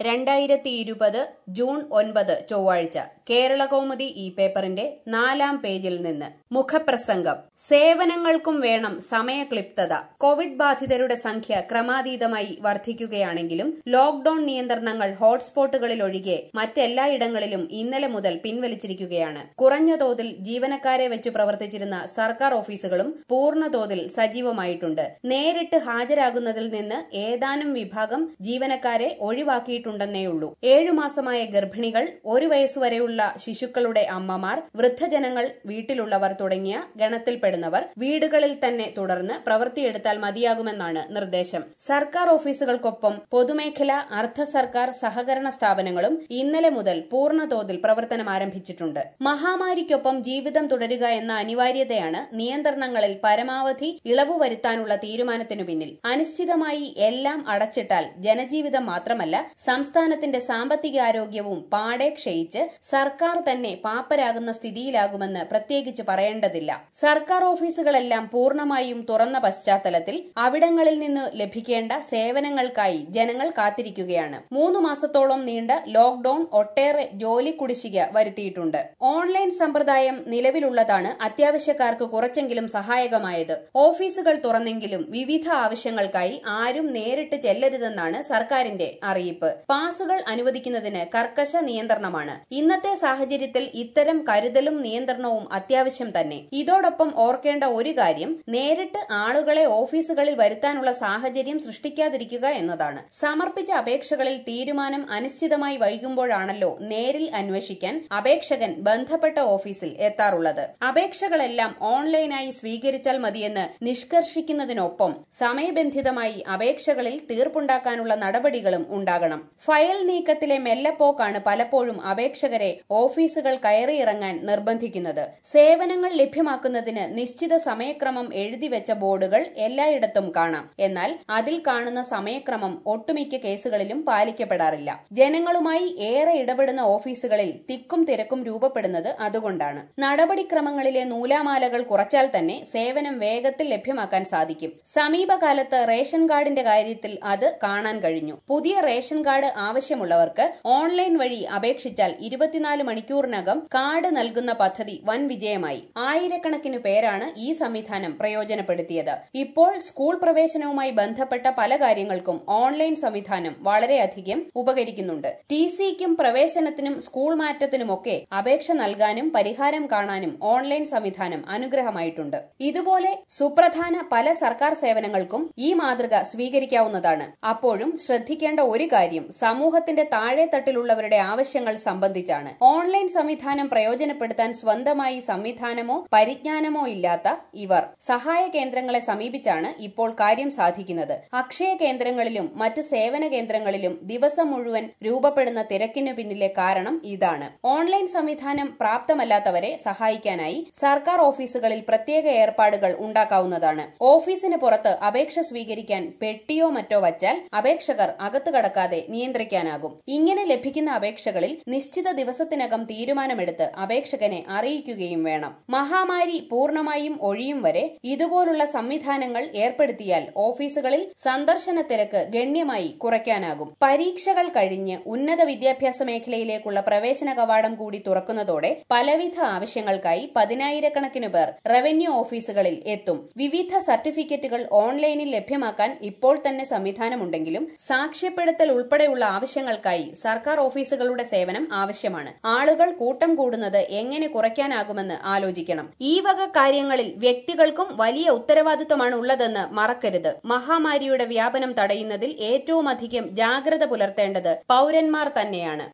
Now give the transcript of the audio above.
2020 June 9 ചൊവ്വാഴ്ച കേരളകൗമുദി ഈ പേപ്പറിന്റെ 4-ാം പേജിൽ നിന്ന് മുഖപ്രസംഗം. സേവനങ്ങൾക്കും വേണം സമയക്ലിപ്തത. കോവിഡ് ബാധിതരുടെ സംഖ്യ ക്രമാതീതമായി വർദ്ധിക്കുകയാണെങ്കിലും ലോക്ഡൌൺ നിയന്ത്രണങ്ങൾ ഹോട്ട്സ്പോട്ടുകളിലൊഴികെ മറ്റെല്ലായിടങ്ങളിലും ഇന്നലെ മുതൽ പിൻവലിച്ചിരിക്കുകയാണ്. കുറഞ്ഞ തോതിൽ ജീവനക്കാരെ വെച്ച് പ്രവർത്തിച്ചിരുന്ന സർക്കാർ ഓഫീസുകളും പൂർണ്ണതോതിൽ സജീവമായിട്ടുണ്ട്. നേരിട്ട് ഹാജരാകുന്നതിൽ നിന്ന് ഏതാനും വിഭാഗം ജീവനക്കാരെ ഒഴിവാക്കിയിട്ടുണ്ടെന്നേയുള്ളൂ. 7 മാസമായ ഗർഭിണികൾ, 1 വയസ്സുവരെയുള്ള ശിശുക്കളുടെ അമ്മമാർ, വൃദ്ധജനങ്ങൾ, വീട്ടിലുള്ളവർ തുടങ്ങിയ ഗണത്തിൽപ്പെടുന്നവർ വീടുകളിൽ തന്നെ തുടർന്ന് പ്രവൃത്തിയെടുത്താൽ മതിയാകുമെന്നാണ് നിർദ്ദേശം. സർക്കാർ ഓഫീസുകൾക്കൊപ്പം പൊതുമേഖല, അർദ്ധ സർക്കാർ, സഹകരണ സ്ഥാപനങ്ങളും ഇന്നലെ മുതൽ പൂർണ്ണതോതിൽ പ്രവർത്തനം ആരംഭിച്ചിട്ടുണ്ട്. മഹാമാരിക്കൊപ്പം ജീവിതം തുടരുക എന്ന അനിവാര്യതയാണ് നിയന്ത്രണങ്ങളിൽ പരമാവധി ഇളവ് വരുത്താനുള്ള തീരുമാനത്തിനു പിന്നിൽ. അനിശ്ചിതമായി എല്ലാം അടച്ചിട്ടാൽ ജനജീവിതം മാത്രമല്ല സംസ്ഥാനത്തിന്റെ സാമ്പത്തികാരോഗ്യവും പാടെ ക്ഷയിച്ച് സർക്കാർ തന്നെ പാപ്പരാകുന്ന സ്ഥിതിയിലാകുമെന്ന് പ്രത്യേകിച്ച് പറയേണ്ടതില്ല. സർക്കാർ ഓഫീസുകളെല്ലാം പൂർണ്ണമായും തുറന്ന പശ്ചാത്തലത്തിൽ അവിടങ്ങളിൽ നിന്ന് ലഭിക്കേണ്ട സേവനങ്ങൾക്കായി ജനങ്ങൾ കാത്തിരിക്കുകയാണ്. 3 മാസത്തോളം നീണ്ട ലോക്ഡൌൺ ഒട്ടേറെ ജോലി കുടിശ്ശിക വരുത്തിയിട്ടുണ്ട്. ഓൺലൈൻ സമ്പ്രദായം നിലവിലുള്ളതാണ് അത്യാവശ്യക്കാർക്ക് കുറച്ചെങ്കിലും സഹായകമായത്. ഓഫീസുകൾ തുറന്നെങ്കിലും വിവിധ ആവശ്യങ്ങൾക്കായി ആരും നേരിട്ട് ചെല്ലരുതെന്നാണ് സർക്കാരിന്റെ അറിയിപ്പ്. പാസുകൾ അനുവദിക്കുന്നതിന് കർക്കശ നിയന്ത്രണമാണ്. ഇന്നത്തെ സാഹചര്യത്തിൽ ഇത്തരം കരുതലും നിയന്ത്രണവും അത്യാവശ്യം തന്നെ. ഇതോടൊപ്പം ഓർക്കേണ്ട ഒരു കാര്യം നേരിട്ട് ആളുകളെ ഓഫീസുകളിൽ വരുത്താനുള്ള സാഹചര്യം സൃഷ്ടിക്കാതിരിക്കുക എന്നതാണ്. സമർപ്പിച്ച അപേക്ഷകളിൽ തീരുമാനം അനിശ്ചിതമായി വൈകുമ്പോഴാണല്ലോ നേരിൽ അന്വേഷിക്കാൻ അപേക്ഷകൻ ബന്ധപ്പെട്ട ഓഫീസിൽ എത്താറുള്ളത്. അപേക്ഷകളെല്ലാം ഓൺലൈനായി സ്വീകരിച്ചാൽ മതിയെന്ന് നിഷ്കർഷിക്കുന്നതിനൊപ്പം സമയബന്ധിതമായി അപേക്ഷകളിൽ തീർപ്പുണ്ടാക്കാനുള്ള നടപടികളും ഉണ്ടാകണം. ഫയൽ നീക്കത്തിലെ മെല്ലെപ്പോക്കാണ് പലപ്പോഴും അപേക്ഷകരെ ഓഫീസുകൾ കയറിയിറങ്ങാൻ നിർബന്ധിക്കുന്നത്. സേവനങ്ങൾ ലഭ്യമാക്കുന്നതിന് നിശ്ചിത സമയക്രമം എഴുതിവെച്ച ബോർഡുകൾ എല്ലായിടത്തും കാണാം. എന്നാൽ അതിൽ കാണുന്ന സമയക്രമം ഒട്ടുമിക്ക കേസുകളിലും പാലിക്കപ്പെടാറില്ല. ജനങ്ങളുമായി ഏറെ ഇടപെടുന്ന ഓഫീസുകളിൽ തിക്കും തിരക്കും രൂപപ്പെടുന്നത് അതുകൊണ്ടാണ്. നടപടിക്രമങ്ങളിലെ നൂലാമാലകൾ കുറച്ചാൽ തന്നെ സേവനം വേഗത്തിൽ ലഭ്യമാക്കാൻ സാധിക്കും. സമീപകാലത്ത് റേഷൻ കാർഡിന്റെ കാര്യത്തിൽ അത് കാണാൻ കഴിഞ്ഞു. പുതിയ റേഷൻ കാർഡ് ആവശ്യമുള്ളവർക്ക് ഓൺലൈൻ വഴി അപേക്ഷിച്ചാൽ 24 മണിക്കൂറിനകം കാർഡ് നൽകുന്ന പദ്ധതി വൻ വിജയമായി. ആയിരക്കണക്കിന് പേരാണ് ഈ സംവിധാനം പ്രയോജനപ്പെടുത്തിയത്. ഇപ്പോൾ സ്കൂൾ പ്രവേശനവുമായി ബന്ധപ്പെട്ട പല കാര്യങ്ങൾക്കും ഓൺലൈൻ സംവിധാനം വളരെയധികം ഉപകരിക്കുന്നുണ്ട്. ടിസിക്കും പ്രവേശനത്തിനും സ്കൂൾ മാറ്റത്തിനുമൊക്കെ അപേക്ഷ നൽകാനും പരിഹാരം കാണാനും ഓൺലൈൻ സംവിധാനം അനുഗ്രഹമായിട്ടുണ്ട്. ഇതുപോലെ സുപ്രധാന പല സർക്കാർ സേവനങ്ങൾക്കും ഈ മാതൃക സ്വീകരിക്കാവുന്നതാണ്. അപ്പോഴും ശ്രദ്ധിക്കേണ്ട ഒരു കാര്യം സമൂഹത്തിന്റെ താഴെത്തട്ടിലുള്ളവരുടെ ആവശ്യങ്ങൾ സംബന്ധിച്ചാണ്. ഓൺലൈൻ സംവിധാനം പ്രയോജനപ്പെടുത്താൻ സ്വന്തമായി സംവിധാനമോ പരിജ്ഞാനമോ ഇല്ലാത്ത ഇവർ സഹായ കേന്ദ്രങ്ങളെ സമീപിച്ചാണ് ഇപ്പോൾ കാര്യം സാധിക്കുന്നത്. അക്ഷയ കേന്ദ്രങ്ങളിലും മറ്റ് സേവന കേന്ദ്രങ്ങളിലും ദിവസം മുഴുവൻ രൂപപ്പെടുന്ന തിരക്കിനു പിന്നിലെ കാരണം ഇതാണ്. ഓൺലൈൻ സംവിധാനം പ്രാപ്തമല്ലാത്തവരെ സഹായിക്കാനായി സർക്കാർ ഓഫീസുകളിൽ പ്രത്യേക ഏർപ്പാടുകൾ ഉണ്ടാക്കാവുന്നതാണ്. ഓഫീസിന് പുറത്ത് അപേക്ഷ സ്വീകരിക്കാൻ പെട്ടിയോ മറ്റോ വച്ചാൽ അപേക്ഷകർ അകത്ത് കടക്കാതെ നിയന്ത്രിക്കാനാകും. ഇങ്ങനെ ലഭിക്കുന്ന അപേക്ഷകളിൽ നിശ്ചിത ദിവസത്തിനകം തീരുമാനമെടുത്ത് അപേക്ഷകനെ അറിയിക്കുകയും വേണം. മഹാമാരി പൂർണ്ണമായും ഒഴിയും വരെ ഇതുപോലുള്ള സംവിധാനങ്ങൾ ഏർപ്പെടുത്തിയാൽ ഓഫീസുകളിൽ സന്ദർശന തിരക്ക് ഗണ്യമായി കുറയ്ക്കാനാകും. പരീക്ഷകൾ കഴിഞ്ഞ് ഉന്നത വിദ്യാഭ്യാസ മേഖലയിലേക്കുള്ള പ്രവേശന കവാടം കൂടി തുറക്കുന്നതോടെ പലവിധ ആവശ്യങ്ങൾക്കായി 10,000-കണക്കിന് പേർ റവന്യൂ ഓഫീസുകളിൽ എത്തും. വിവിധ സർട്ടിഫിക്കറ്റുകൾ ഓൺലൈനിൽ ലഭ്യമാക്കാൻ ഇപ്പോൾ തന്നെ സംവിധാനമുണ്ടെങ്കിലും സാക്ഷ്യപ്പെടുത്തൽ ഉൾപ്പെടെയുള്ള ആവശ്യങ്ങൾക്കായി സർക്കാർ ഓഫീസുകളുടെ സേവനം ആവശ്യമാണ്. ആളുകൾ കൂട്ടം കൂടുന്നത് എങ്ങനെ കുറയ്ക്കാനാകുമെന്ന് ആലോചിക്കണം. ഈ വക കാര്യങ്ങളിൽ വ്യക്തികൾക്കും വലിയ ഉത്തരവാദിത്വമാണ് ഉള്ളതെന്ന് മറക്കരുത്. മഹാമാരിയുടെ വ്യാപനം തടയുന്നതിൽ ഏറ്റവുമധികം ജാഗ്രത പുലർത്തേണ്ടത് പൌരന്മാർ തന്നെയാണ്.